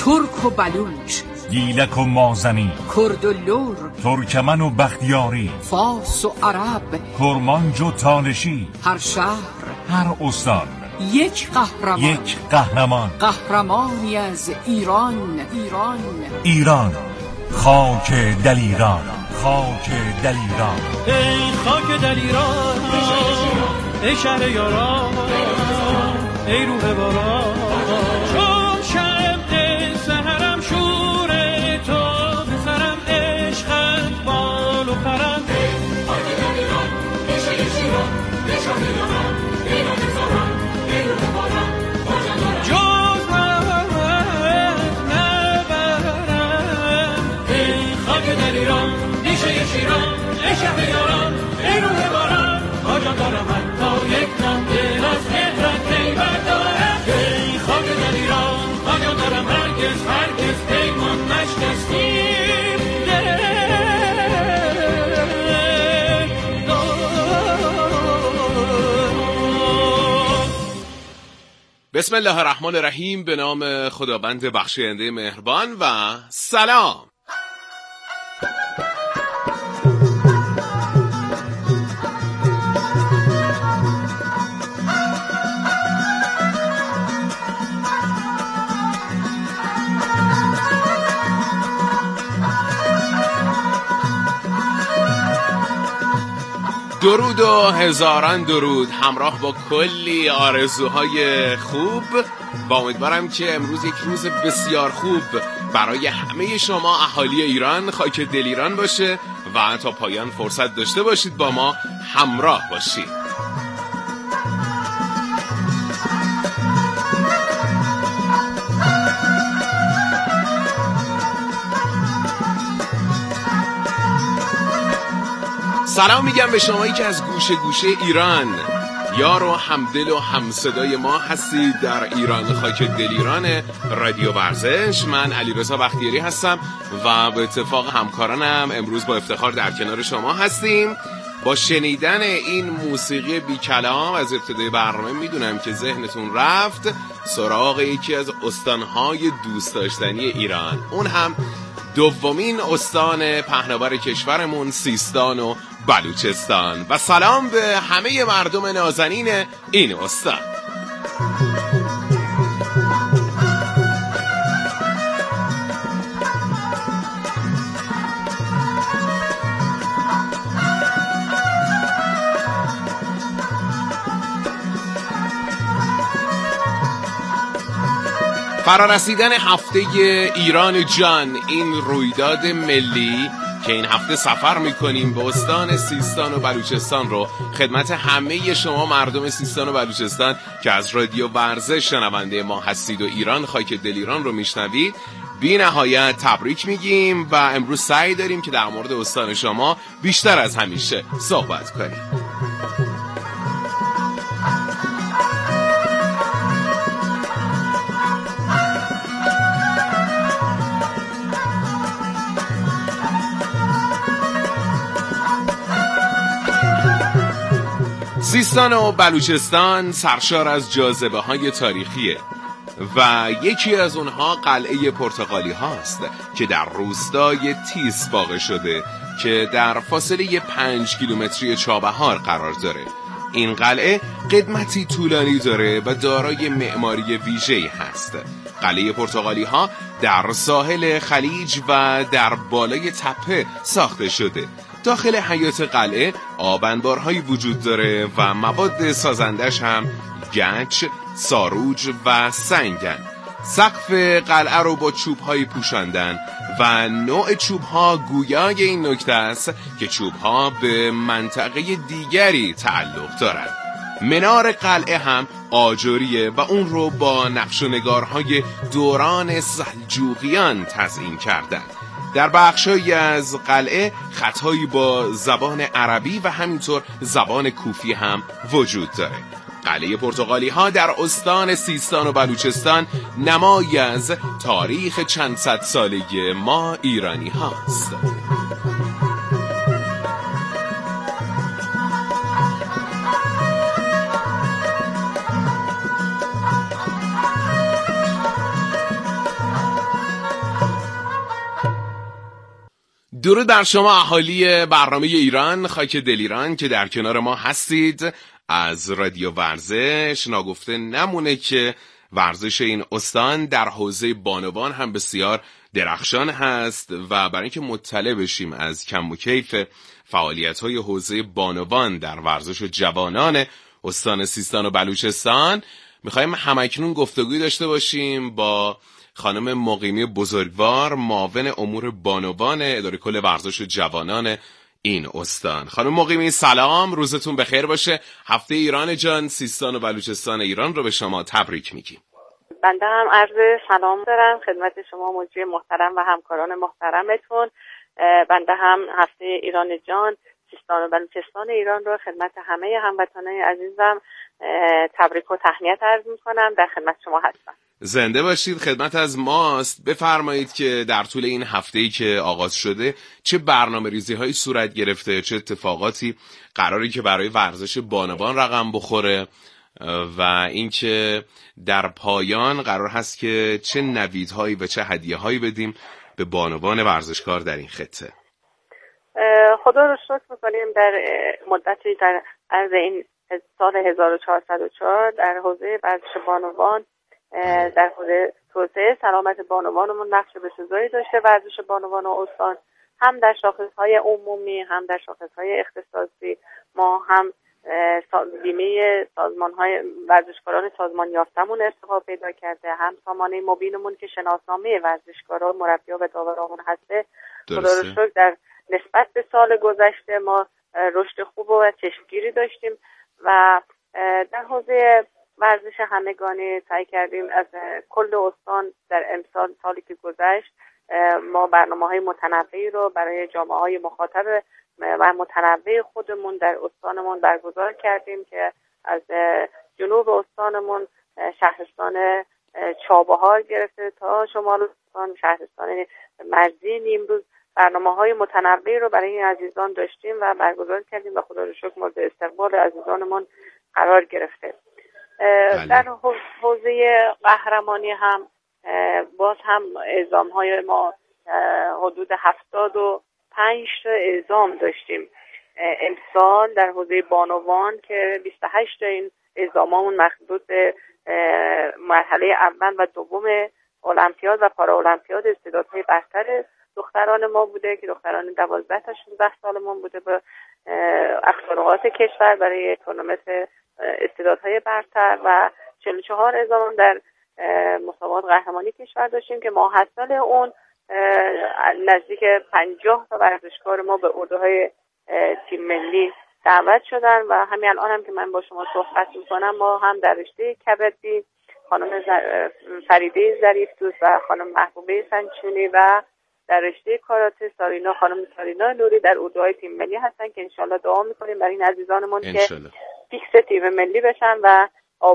ترک و بلوچ، گیلک و مازنی، کرد و لور، ترکمن و بختیاری، فارس و عرب، کرمانج و تالشی، هر شهر، هر استان یک قهرمان، یک قهرمان، قهرمانی از ایران. ایران، خاک دلیران، خاک دلیران. ای خاک دلیران، ای شهر یاران، ای روح باران، چون شب سحرم شور تو بسرم، عشقت بال و پرم. ای خاک دلیران، ای شهر شیران، ای شهر یاران، ای روح باران، ای روح باران، جز من نبرم. ای خاک دلیران، ای شهر شیران، ای شهر یاران، ای روح باران، آجا دارم حتی یک نام دل از مهرت ای بردارم. ای خاک دلیران، آجا دارم هرگز پیمان نشکستیم. بسم الله الرحمن الرحیم. به نام خداوند بخشاینده مهربان و سلام. درود و هزاران درود همراه با کلی آرزوهای خوب و امیدوارم که امروز یک روز بسیار خوب برای همه شما اهالی ایران، خاک دلیران باشه و تا پایان فرصت داشته باشید با ما همراه باشید. سلام میگم به شمایی که از گوشه گوشه ایران یار و همدل و همصدای ما هستید در ایران، خاک دلیران رادیو ورزش. من علیرضا بختیاری هستم و به اتفاق همکارانم امروز با افتخار در کنار شما هستیم. با شنیدن این موسیقی بی کلام از ابتدای برنامه میدونم که ذهنتون رفت سراغ یکی از استانهای دوست داشتنی ایران، اون هم دومین استان پهناور کشورمون، سیستان و بلوچستان. و سلام به همه مردم نازنین این استان. فرارسیدن هفته ایران جان، این رویداد ملی که این هفته سفر میکنیم به استان سیستان و بلوچستان رو خدمت همه شما مردم سیستان و بلوچستان که از رادیو ورزش شنونده ما هستید و ایران خاک دلیران رو میشنوید بی نهایت تبریک میگیم و امروز سعی داریم که در مورد استان شما بیشتر از همیشه صحبت کنیم. سیستان و بلوچستان سرشار از جاذبه های تاریخیه و یکی از اونها قلعه پرتغالی هاست که در روستای تیز واقع شده که در فاصله 5 کیلومتری چابهار قرار داره. این قلعه قدمتی طولانی داره و دارای معماری ویژه‌ای هست. قلعه پرتغالی ها در ساحل خلیج و در بالای تپه ساخته شده. داخل حیاط قلعه آب انبارهایی وجود داره و مواد سازندش هم گچ، ساروج و سنگن. سقف قلعه رو با چوب‌هایی پوشاندن و نوع چوب‌ها گویای این نکته است که چوب‌ها به منطقه دیگری تعلق دارند. منار قلعه هم آجریه و اون رو با نقش و نگارهای دوران سلجوقیان تزیین کردن. در بخشایی از قلعه خطایی با زبان عربی و همینطور زبان کوفی هم وجود داره. قلعه پرتغالی ها در استان سیستان و بلوچستان نمایی از تاریخ چند صد سالگی ما ایرانی هاست. درود بر شما اهالی برنامه ایران خاک دل ایران که در کنار ما هستید. از رادیو ورزش ناگفته نمونه که ورزش این استان در حوزه بانوان هم بسیار درخشان هست و برای اینکه مطلع بشیم از کم و کیف فعالیت‌های حوزه بانوان در ورزش جوانان استان سیستان و بلوچستان می‌خوایم همکنون گفتگوی داشته باشیم با خانم مقیمی بزرگوار، معاون امور بانوان اداره کل ورزش جوانان این استان. خانم مقیمی سلام، روزتون بخیر باشه. هفته ایران جان سیستان و بلوچستان ایران رو به شما تبریک میگیم. بنده هم عرض سلام دارم خدمت شما مجری محترم و همکاران محترمتون. بنده هم هفته ایران جان سیستان و بلوچستان ایران رو خدمت همه هموطنان عزیزم تبریک و تهنیت عرض میکنم. در خدمت شما هستم. زنده باشید. خدمت از ماست. بفرمایید که در طول این هفته‌ای که آغاز شده چه برنامه‌ریزی‌هایی صورت گرفته، چه اتفاقاتی قراری که برای ورزش بانوان رقم بخوره و اینکه در پایان قرار هست که چه نویدهایی و چه هدیه‌هایی بدیم به بانوان ورزشکار در این خطه. خدا رو شکر می‌کنیم در مدتی در عرض این سال 1404 در حوزه ورزش بانوان در حوزه توسعه سلامت بانوانمون نقش بسزایی داشته. ورزش بانوان و استان هم در شاخص‌های عمومی هم در شاخص‌های اختصاصی ما هم بیمه سازمان‌های ورزشکاران سازمان یافتمون ارتقا پیدا کرده، هم سامانه مبینمون که شناسنامه ورزشکاران مربی‌ها و داورامون هسته. خدا رو شکر در نسبت به سال گذشته ما رشد خوب و چشمگیری داشتیم و در حوزه ورزش همگانی سعی کردیم از کل استان در امسال سالی که گذشت ما برنامه‌های متنوعی رو برای جامعه‌های مخاطب و متنوع خودمون در استانمون برگزار کردیم که از جنوب استانمون شهرستان چابهار گرفته تا شمال استان شهرستان مرزی نیمروز برنامه‌های متنوعی رو برای این عزیزان داشتیم و برگزار کردیم و خدا رو شکر مورد استقبال عزیزانمون قرار گرفته. در حوزه قهرمانی هم باز هم اعزام‌های ما حدود 75 تا اعزام داشتیم امسال در حوزه بانوان که 28 تا این اعزامامون مخصوص به مرحله اول و دوم المپیاد و پارا المپیاد استعدادهای برتر دختران ما بوده که دختران 12 تا 16 سالمون بوده به اقصا کشور برای تورنمنت استعدادهای برتر و 44 اعزام در مسابقات قهرمانی کشور داشتیم که ماحصل اون نزدیک 50 تا ورزشکار ما به اردوهای تیم ملی دعوت شدن و همین الان هم که من با شما صحبت میکنم ما هم در رشته کبدی خانم فریده ظریف‌دوست و خانم محبوبه سنچونی و در رشته کاراته خانم سارینا نوری در اردوهای تیم ملی هستن که انشالله دعا میکنیم برای این عزیزانمون که فیکس تیم ملی بشن و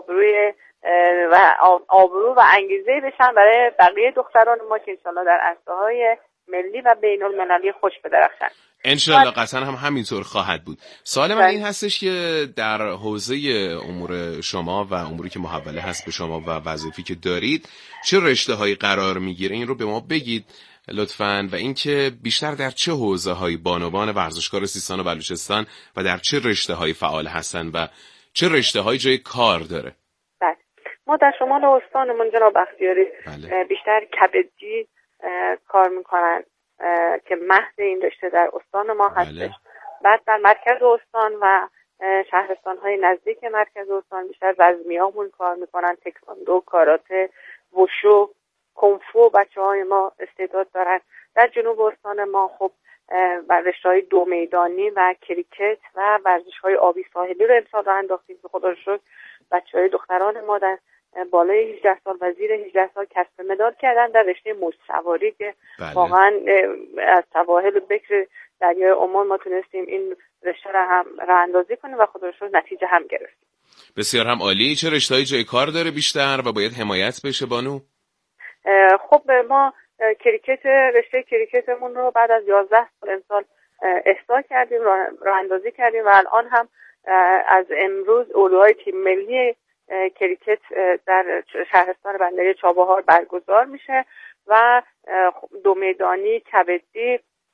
آبرو و انگیزه بشن برای بقیه دختران ما که انشالله در عرصه‌های ملی و بین المللی خوش بدرخشن. انشالله قطعا هم همینطور خواهد بود. سوال من این هستش که در حوزه امور شما و اموری که محوله هست به شما و وظیفه‌ای که دارید چه رشته‌هایی قرار میگیره این رو به ما بگید لطفاً و اینکه بیشتر در چه حوزه‌هایی بانوان ورزشکار سیستان و بلوچستان و در چه رشته‌هایی فعال هستن و چه رشته‌هایی جای کار داره. بله. ما در شمال استانمون جناب بختیاری بیشتر کبدی کار میکنن که مهد این رشته در استان ما هستش. بعد در مرکز استان و شهرستان‌های نزدیک مرکز استان بیشتر رزمیامون کار میکنن، تکواندو، کاراته، وشو، کنفو بچه‌های ما استعداد دارن. در جنوب استان ما خب ورزش‌های دو میدانی و کریکت و ورزش‌های آبی ساحلی رو امسال راه انداختیم که خدا رو شکر بچه‌های دختران ما در بالای 18 سال و زیر 18 سال کسب مدال کردن در رشته موج سواری که واقعا از سواحل بکر دریای عمان ما تونستیم این رشته رو هم راه اندازی کنیم و خدا رو شکر نتیجه هم گرفتیم. بسیار هم عالی. چه رشته‌های جای کار داره بیشتر و باید حمایت بشه بانو؟ خب ما کریکت رشته کریکتمون رو بعد از 11 سال امسال احضار کردیم، راه اندازی کردیم و الان هم از امروز اردوهای تیم ملی کریکت در شهرستان بندری چابهار برگزار میشه و دو میدانی، کبدی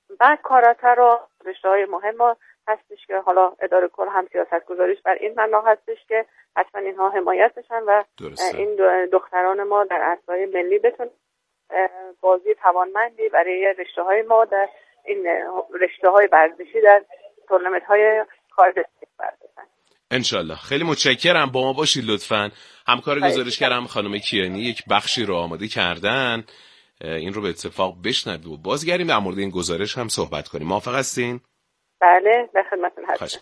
بعد کاراته رو رشته‌های مهم هستش که حالا اداره کل هم سیاست گذاریش بر این مبنا هستش که حتما اینها حمایت بشن و این دختران ما در عرصه‌های ملی بتونن بازی توانمندی برای رشته‌های ما در این رشته‌های ورزشی در تورنمنت‌های خارج برداشتن. انشالله. خیلی متشکرم، با ما باشید لطفاً. همکار گزارشگرم خانم کیانی یک بخشی رو آماده کردن، این رو به اتفاق بشنویم و بازگردیم در مورد این گزارش هم صحبت کنیم. موافق هستین؟ بله، به خدمتتون هستم.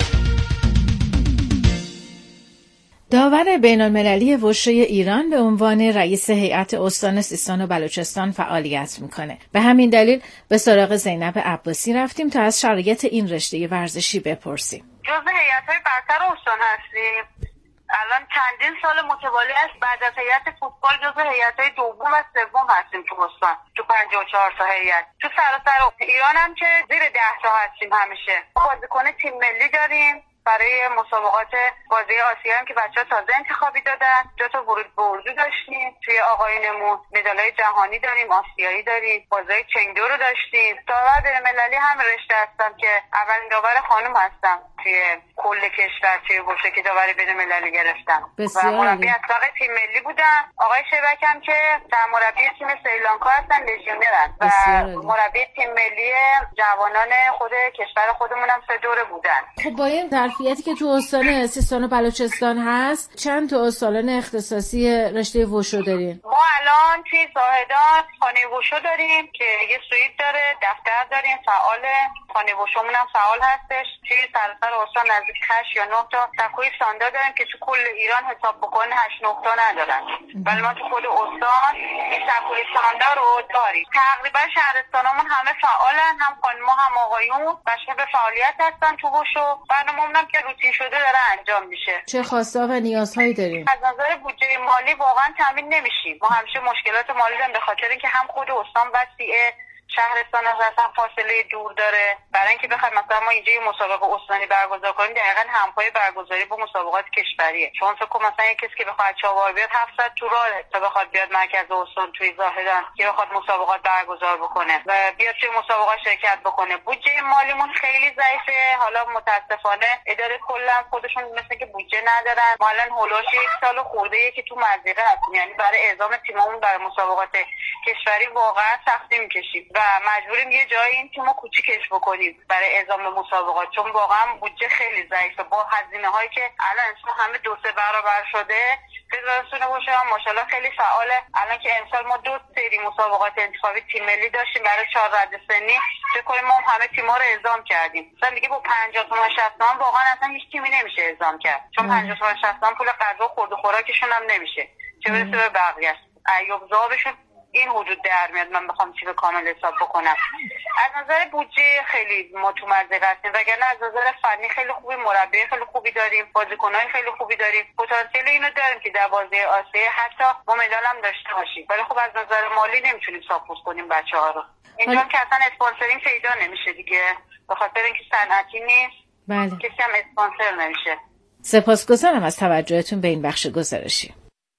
داور بین‌المللی وشو ایران به عنوان رئیس هیئت استان سیستان و بلوچستان فعالیت میکنه. به همین دلیل به سراغ زینب عباسی رفتیم تا از شرایط این رشته ورزشی بپرسیم. جزء هیئت‌های برتر استان هستیم. الان چندین سال متوالی است بعد از هیئت فوتبال جزء هیئت‌های دوم و سوم هستیم تو استان، تو 54 تا هیئت. تو سراسر ایران هم که زیر 10 تا هستیم همیشه. بازیکن تیم ملی داریم برای مسابقات بازی آسیا هم که بچه‌ها تازه انتخابی دادن. 2 تا ورود به اردو داشتیم. توی آقایونمون مدال‌های جهانی داریم، آسیایی داریم. بازی چنگدو رو داشتیم. داور بین‌المللی هم رشته هستم که اولین داور خانم هستم توی کل کشور توی وشو که داوری بین‌المللی گرفتم. و مربی اطلاق تیم ملی بودم. آقای شبک هم که سرمربی تیم سریلانکا هستن، لژیونرن و مربی تیم ملی جوانان خود کشور خودمون هم 3 دوره بودن. خب با این ظرفیتی که تو استان سیستان و بلوچستان هست، چند تا سالن اختصاصی رشته وشو دارین؟ ما الان توی زاهدان خانه وشو داریم که یه سویت داره، دفتر داریم فعاله، خانه وشومون هم فعال هستش. توی سراسر استان نزدیک 8 یا 9 تا تکوی ساندا داریم که تو کل ایران حساب بکنه 8 9 تا ندارن. ولی ما تو خود استان این تکوی ساندا رو داریم. تقریبا شهرستانامون همه فعالن، هم خانم‌ها هم آقایون، مشغول به فعالیت هستن تو وشو. برنامه‌مون هم که روتین شده داره انجام میشه. چه خواسته و نیازهایی داریم؟ از نظر بودجه مالی واقعا تامین نمیشیم. ما همیشه مشکلات مالی داریم به خاطر اینکه هم خود استان وسیعه، شهرستان از اصلا فاصله دور داره. برای اینکه بخوایم مثلا ما اینجا یه مسابقه استانی برگزار کنیم دقیقاً همپای برگزاری با مسابقات کشوریه. چون فکر کنم مثلا کسی که بخواد چهار بیاد 700 تو راهه تا بخواد بیاد مرکز استان توی زاهدان که بخواد مسابقات برگزار بکنه و بیاد توی مسابقات شرکت بکنه. بودجه مالیمون خیلی ضعیفه. حالا متاسفانه اداره کلا خودشون مثل که بودجه ندارن. ما الان هولوش 1 سال خورده‌ای که تو مضیقه هستیم، یعنی برای اعزام تیممون برای مسابقات کشوری واقعا سختی می‌کشیم و مجبوریم یه جای این تیمو کوچیکش بکنیم برای اعزام مسابقات، چون واقعا بودجه خیلی ضعیفه. با هزینه‌هایی که الان همه 2-3 برابر شده. فدراسیون وشو هم ماشاءالله خیلی فعاله. الان که امسال ما 2 سری مسابقات انتخابی تیم ملی داشتیم برای 4 رده سنی، فکر کنیم ما همه تیم‌ها رو اعزام کردیم. مثلا دیگه با 50 تومن 60 تومن واقعا اصلا هیچ تیمی نمیشه اعزام کرد، چون 50 تومن 60 تومن پول غذا خورد و خوراکشون هم نمیشه، چه برسه به بقیه. ایوب زابشون این حدود در میاد من بخوام تیم کامل حساب بکنم. از نظر بودجه خیلی ما تو مزیقه هستیم، وگرنه از نظر فنی خیلی خوبی، مربی خیلی خوبی داریم، بازیکن‌های خیلی خوبی داریم، پتانسیل اینو داریم که در بازی آسیا حتی ما مدال هم داشته باشیم. ولی خب از نظر مالی نمیتونیم ساپورت کنیم بچه‌ها رو. اینجا که اصلا اسپانسرینگ پیدا نمیشه دیگه، به خاطر اینکه صنعتی نیست. بله. کسی هم اسپانسر نمیشه. سپاسگزارم از توجهتون به این بخش گزارشی.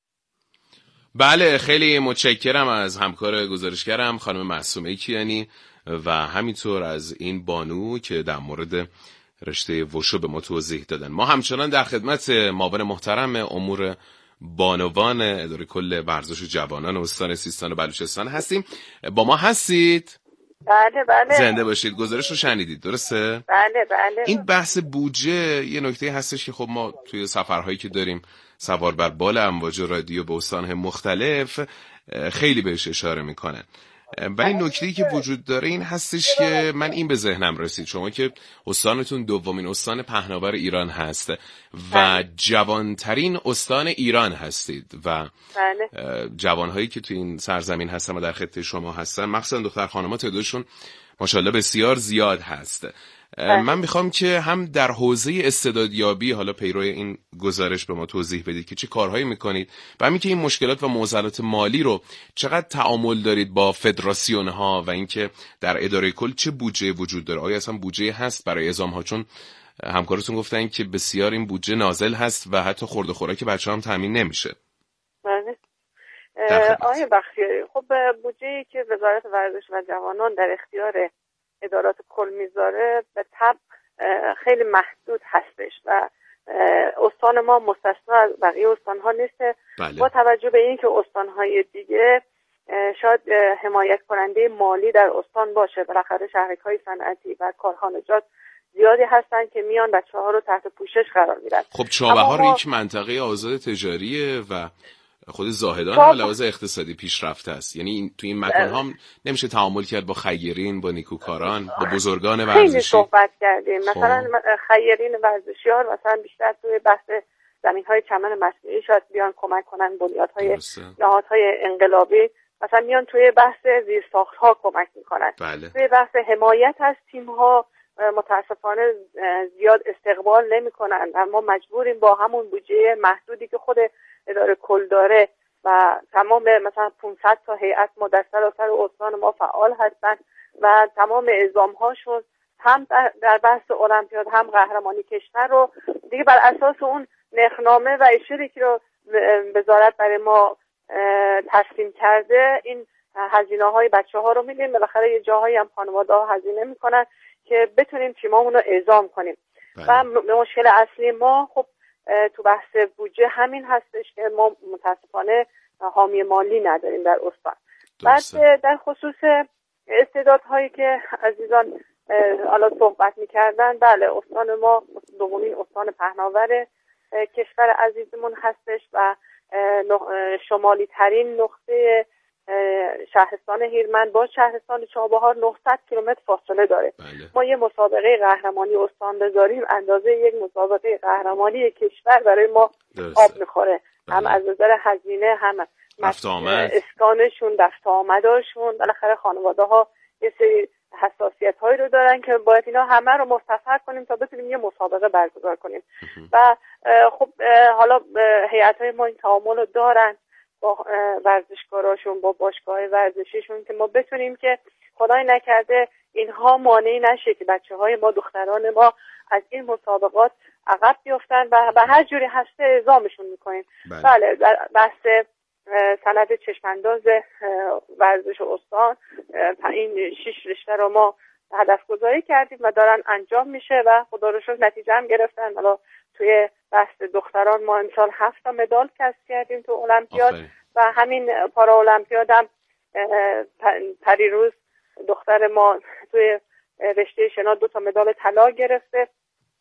بله، خیلی متشکرم از همکار گزارشگرم خانم معصومه کیانی و همینطور از این بانو که در مورد رشته وشو به ما توضیح دادن. ما همچنان در خدمت معاون محترم امور بانوان اداره کل ورزش و جوانان استان سیستان و بلوچستان هستیم. با ما هستید؟ بله بله. زنده باشید. گزارش رو شنیدید درسته؟ بله بله. این بحث بودجه یه نکته هستش که خب ما توی سفرهایی که داریم سوار بر بال امواج رادیو به استان‌های مختلف خیلی بهش اشاره میکنن. و این نکته‌ای که وجود داره این هستش که من این به ذهنم رسید، شما که استانتون دومین استان پهناور ایران هست و جوانترین استان ایران هستید و جوانهایی که توی این سرزمین هستن و در خط شما هستن، مخصوصا دختر خانم‌ها تعدادشون ماشاءالله بسیار زیاد هست. من میخوام که هم در حوزه استعدادیابی حالا پیرو این گزارش به ما توضیح بدید که چه کارهایی میکنید و همین که این مشکلات و معضلات مالی رو چقدر تعامل دارید با فدراسیون ها و اینکه در اداره کل چه بودجه وجود داره. آیا اصلا بودجه هست برای اعزام ها؟ چون همکارتون گفتن که بسیار این بودجه نازل هست و حتی خورد و خوراک بچه‌ها هم تامین نمیشه. بله. آقای بختیاری، خب بودجه‌ای که وزارت ورزش و جوانان در اختیار ادارات کل میذاره به طبع خیلی محدود هستش و استان ما مستثنا از بقیه استان‌ها نیست. با توجه به اینکه استان‌های دیگه شاید حمایت کننده مالی در استان باشه، بالاخره شهرک‌های صنعتی و کارخانجات زیادی هستن که میان بچه‌ها رو تحت پوشش قرار میدن. خب چابهار یک منطقه آزاد تجاریه و خود زاهدان هم لحاظ اقتصادی پیشرفته است. یعنی تو این مکان هم نمیشه تعامل کرد با خیرین، با نیکوکاران، با بزرگان ورزشی. خیلی صحبت کردیم. مثلا خیرین ورزشیار مثلا بیشتر توی بحث زمین‌های چمن مصنوعی شاید بیان کمک کنن، بنیادهای نهادهای انقلابی مثلا میان توی بحث زیرساخت‌ها کمک میکنن. توی بحث حمایت از تیم‌ها متاسفانه زیاد استقبال نمی‌کنن. ما مجبوریم با همون بودجه محدودی که خود اداره کل داره و تمام مثلا 500 تا هیئت ما در سراسر استان ما فعال هستن و تمام اعزام‌هاشون هم در بحث المپیاد هم قهرمانی کشور رو دیگه بر اساس اون نرخنامه و اشاری که رو وزارت برای ما ترسیم کرده این هزینه‌های بچه‌ها رو میدیم. بالاخره یه جاهایی هم خانواده‌ها هزینه میکنن که بتونیم تیمامون رو اعزام کنیم. و مشکل اصلی ما خب تو بحث بودجه همین هستش که ما متاسفانه حامی مالی نداریم در استان. بعد در خصوص استعدادهایی که عزیزان حالا صحبت میکردن، بله استان ما دومین استان پهناور کشور عزیزمون هستش و شمالی ترین نقطه شهرستان هیرمند با شهرستان چابهار 900 کیلومتر فاصله داره. ما یه مسابقه قهرمانی استان بذاریم اندازه یک مسابقه قهرمانی کشور برای ما آب میخوره. هم از نظر هزینه هم اسکانشون، رفت آمداشون. بالاخره خانواده ها یه سری حساسیت هایی رو دارن که باید اینا همه رو مستفاد کنیم تا بتونیم یه مسابقه برگزار کنیم. و خب حالا هیئت های ما این تعامل رو دارن با ورزشکاراشون، با باشگاه ورزشیشون که ما بتونیم که خدای نکرده اینها مانعی نشه که بچه‌های ما، دختران ما از این مسابقات عقب بیفتن و به هر جوری هسته اعزامشون میکنیم. بله در بحث سند چشمانداز ورزش استان این 6 رشته رو ما هدف گذاری کردیم و دارن انجام میشه و خدا رو شکر نتیجه هم گرفتن. حالا توی بحث دختران ما امسال 7 تا مدال کسب کردیم تو المپیاد و همین پارا المپیاد هم پریروز دختر ما توی رشته شنا 2 تا مدال طلا گرفته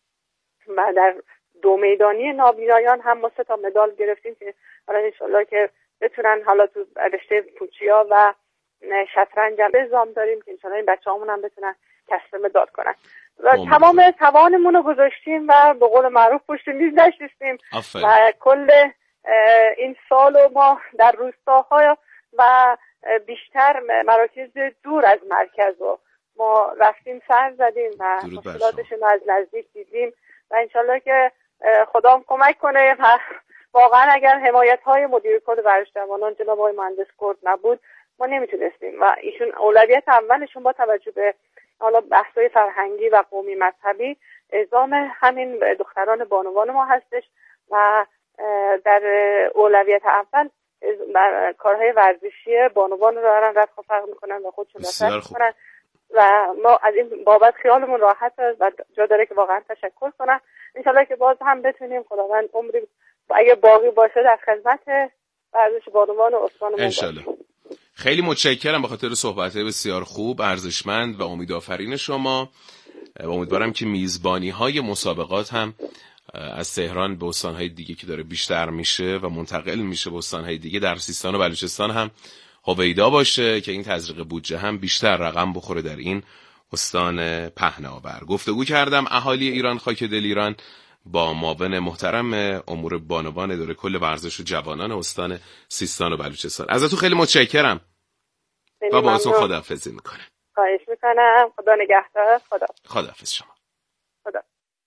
و در 2 میدانی نابینایان هم ما 3 تا مدال گرفتیم که حالا انشالله که بتونن حالا تو رشته پوچیا و شطرنج هم اعزام داریم که انشالله این بچه‌هامون هم بتونن کسب مدال کنن. و تمام توانمون رو گذاشتیم و به قول معروف پشت میز نشستیم و کل این سال ما در روستاها و بیشتر مراکز دور از مرکز رو ما رفتیم سر زدیم و مشکلاتشون از نزدیک دیدیم و انشالله که خدا هم کمک کنه. واقعا اگر حمایت های مدیر کل ورزش جوانان جناب آقای مهندس کرد نبود ما نمیتونستیم و ایشون اولویت اولشون با توجه به حالا بحث‌های فرهنگی و قومی مذهبی اعزام همین دختران بانوان ما هستش و در اولویت اول کارهای ورزشی بانوان رو دارن رفع فرق میکنن و خودشون رفع میکنن و ما از این بابت خیالمون راحت است و جا داره که واقعا تشکر کنم. انشالله که باز هم بتونیم خداوند عمری اگه باقی باشه در خدمت ورزش بانوان و استان انشالله. خیلی متشکرم به خاطر صحبت‌های بسیار خوب، ارزشمند و امیدآفرین شما. امیدوارم که میزبانی‌های مسابقات هم از تهران به استان‌های دیگه که داره بیشتر میشه و منتقل میشه به استان‌های دیگه در سیستان و بلوچستان هم هویدا باشه که این تزریق بودجه هم بیشتر رقم بخوره در این استان پهناور. گفتگو کردم اهالی ایران خاک دل ایران با معاون محترم امور بانوان اداره کل ورزش و جوانان استان سیستان و بلوچستان. ازتون خیلی متشکرم و باهاتون خداحافظی میکنم. خواهش میکنم. خدا نگهدار. خداحافظ شما. خدا.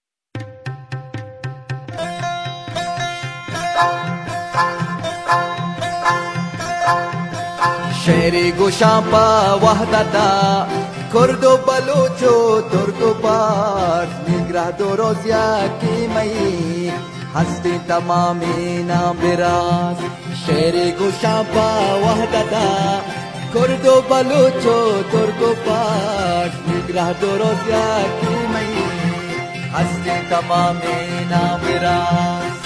شهری گوشا پا وحدتا کرد و بلوچ و ترک و پارس میگراد و روزیا کی مئی هستی تمامی نام براز شهری گوشا پا وحدتا کرد و بلوچ و ترک و پارس نگراه درست یکی می هستی تمام نام راست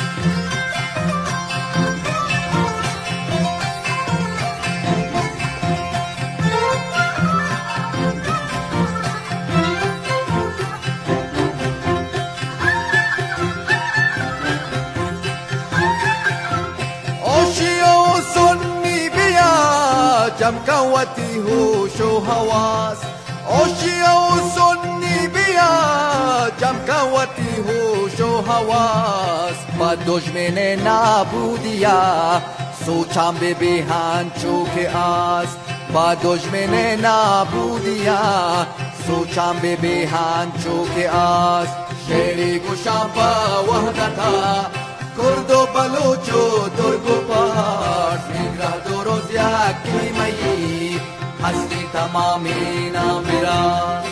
جم قوتی هوش و حواس اوشیا و سنی بیا جم قوتی هوش و حواس با دشمن نابودیا سوچم به بیهان چوک آس با دشمن نابودیا سوچم به بیهان چوک آس شیری گوشم با وحدتا کرد و بلوچ و ترک و پارس نگراه درست یکی می هستی تمامی نام راست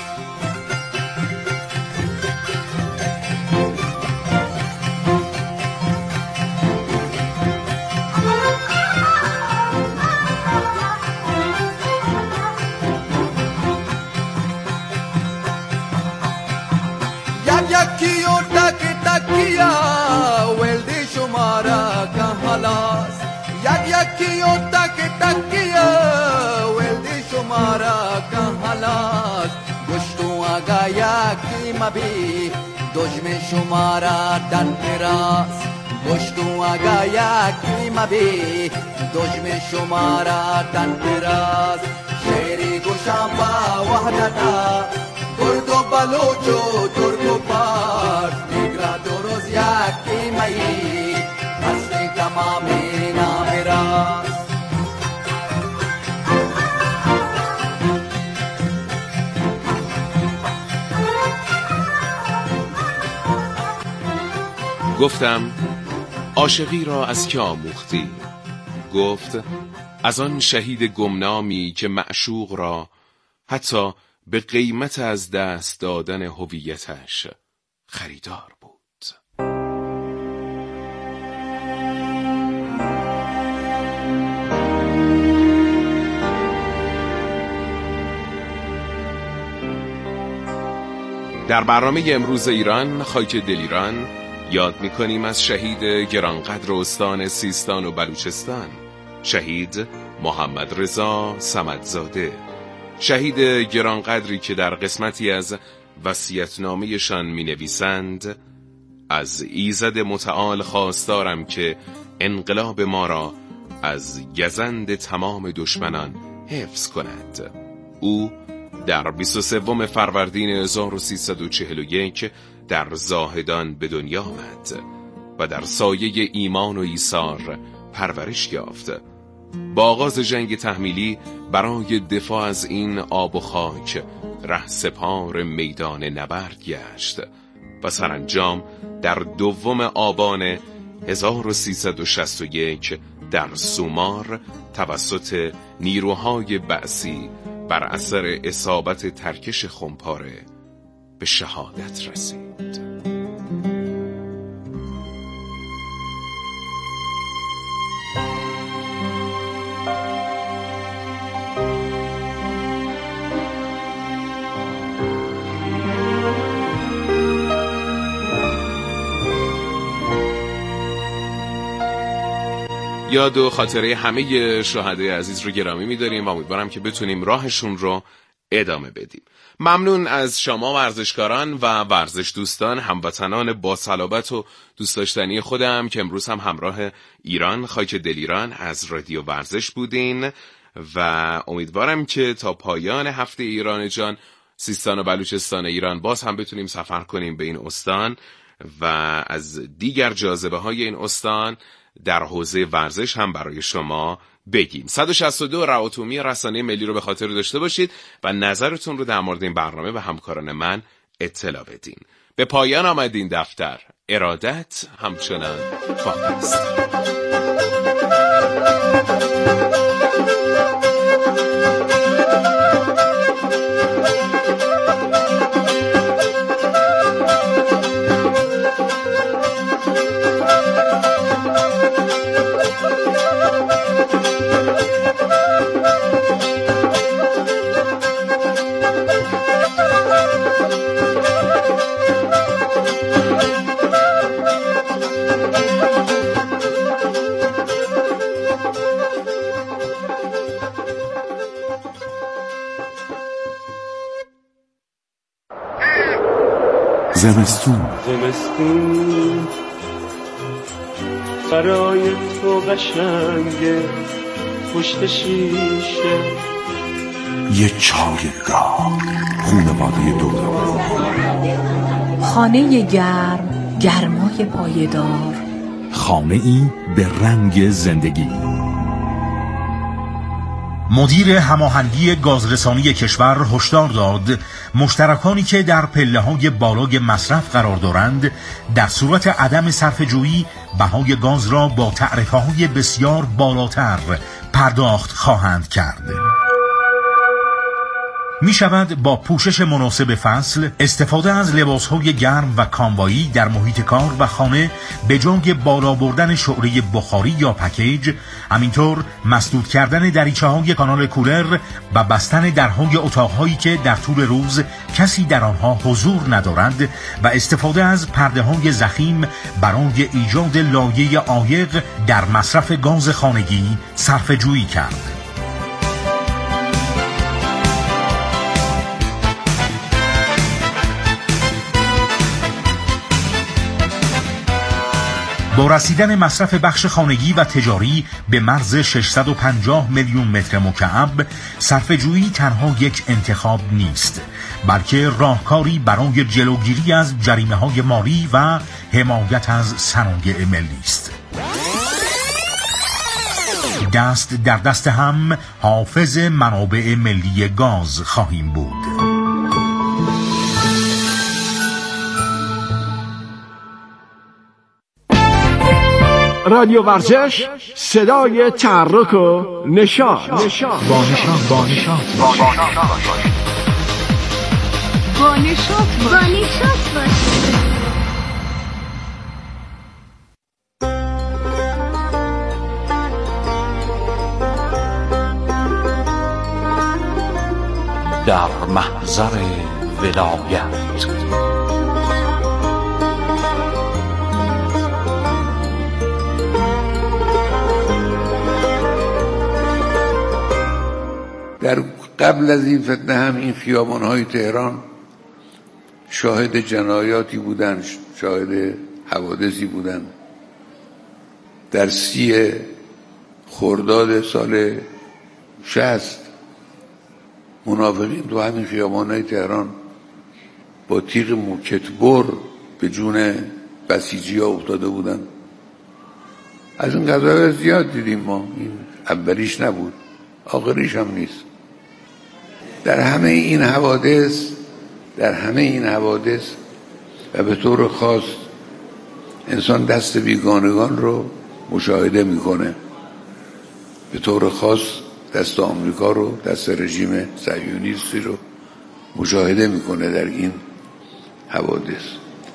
یکی و تک تکیا ولدی شمارا که حلاس یکی و تک تکیا ولدی شمارا که حلاس گشتو آگا یکی مبی دشمن شمارا دن پراس گشتو آگا یکی مبی دشمن شمارا دن پراس شیری گوشم با وحدتا کرد و بلوچ و ترک و پارس نگراه درست یکی می هستی تمامی نام راست گفتم عاشقی را از که آموختی؟ گفت از آن شهید گمنامی که معشوق را حتی به قیمت از دست دادن هویتش خریدار بود. در برنامه امروز ایران خاک دلیران یاد می‌کنیم از شهید گرانقدر استان سیستان و بلوچستان، شهید محمد رضا صمدزاده. شهید گرانقدری که در قسمتی از وصیت‌نامه‌شان می‌نویسند: از ایزد متعال خواستارم که انقلاب ما را از گزند تمام دشمنان حفظ کند. او در 23 فروردین 1341 در زاهدان به دنیا آمد و در سایه ایمان و ایثار پرورش یافت. با آغاز جنگ تحمیلی برای دفاع از این آب و خاک رهسپار میدان نبرد گشت و سرانجام در 2 آبان 1361 در سومار توسط نیروهای بعثی بر اثر اصابت ترکش خمپاره به شهادت رسید. یاد و خاطره همه شهدای عزیز رو گرامی می‌داریم و امیدوارم که بتونیم راهشون رو ادامه بدیم. ممنون از شما ورزشکاران و ورزش دوستان، هموطنان با صلابت و دوست داشتنی خودم که امروز هم همراه ایران خاک دلیران از رادیو ورزش بودین و امیدوارم که تا پایان هفته ایران جان سیستان و بلوچستان ایران باز هم بتونیم سفر کنیم به این استان و از دیگر جاذبه‌های این استان در حوزه ورزش هم برای شما بگیم. 162 رعاتومی رسانه ملی رو به خاطر داشته باشید و نظرتون رو در مورد این برنامه به همکاران من اطلاع بدین. به پایان آمد این دفتر. ارادت همچنان باقی است. زمستون برای تو قشنگه پشت شیشه، یه چای گرم، خونواده دور، خانه گرم، گرمای پایدار، خانه ای به رنگ زندگی. مدیر هماهنگی گازرسانی کشور هشدار داد مشترکانی که در پله‌های بالای مصرف قرار دارند در صورت عدم صرفه‌جویی بهای گاز را با تعرفه‌های بسیار بالاتر پرداخت خواهند کرد. می شود با پوشش مناسب فصل، استفاده از لباسهای گرم و کاموایی در محیط کار و خانه به جای بالا بردن شعله بخاری یا پکیج، همینطور مسدود کردن دریچه‌های کانال کولر و بستن درهای اتاقهایی که در طول روز کسی در آنها حضور ندارد و استفاده از پرده‌های ضخیم برای ایجاد لایه عایق در مصرف گاز خانگی صرفه‌جویی کرد. با رسیدن مصرف بخش خانگی و تجاری به مرز 650 میلیون متر مکعب، صرفه‌جویی تنها یک انتخاب نیست، بلکه راهکاری برای جلوگیری از جریمه‌های مالی و حمایت از صنایع ملی است. دست در دست هم حافظ منابع ملی گاز خواهیم بود. رادیو ورزش، صدای تحرک و نشاط. با نشاط در محضر ولایت در قبل از این فتنه هم این خیابان‌های تهران شاهد جنایاتی بودن، شاهد حوادثی بودن. در 30 خرداد سال 60 منافقین تو همین خیابان‌های تهران با تیغ موکتبر به جون بسیجی‌ها افتاده بودن. از این قضایا زیاد دیدیم ما، این اولیش نبود، آخریش هم نیست. در همه این حوادث و به طور خاص انسان دست بیگانگان رو مشاهده میکنه. به طور خاص دست آمریکا رو، دست رژیم صهیونیستی رو مشاهده میکنه در این حوادث.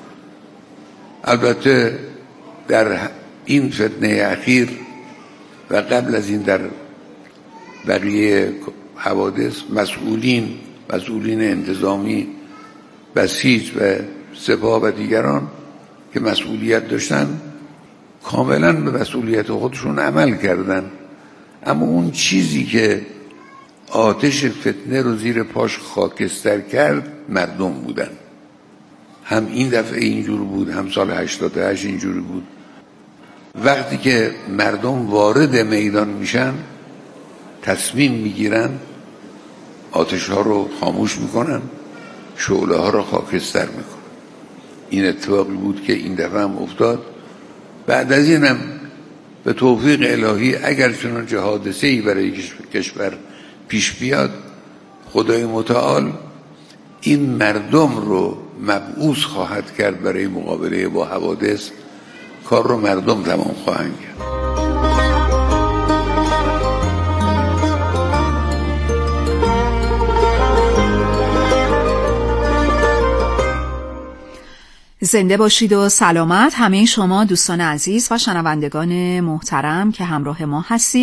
البته در این فتنه اخیر و قبل از این در بقیه حوادث مسئولین انتظامی، بسیج و سپاه و دیگران که مسئولیت داشتن کاملا به مسئولیت خودشون عمل کردن، اما اون چیزی که آتش فتنه رو زیر پاش خاکستر کرد مردم بودن. هم این دفعه اینجور بود، هم سال 88 اینجوری بود. وقتی که مردم وارد میدان میشن، تصمیم میگیرن، آتش ها رو خاموش میکنن، شعله ها رو خاکستر میکنن. این اتفاقی بود که این دفعه هم افتاد. بعد از اینم به توفیق الهی اگر چنانچه حادثه‌ای برای کشور پیش بیاد، خدای متعال این مردم رو مبعوث خواهد کرد برای مقابله با حوادث. کار رو مردم تمام خواهند کرد. زنده باشید و سلامت همه شما دوستان عزیز و شنوندگان محترم که همراه ما هستید.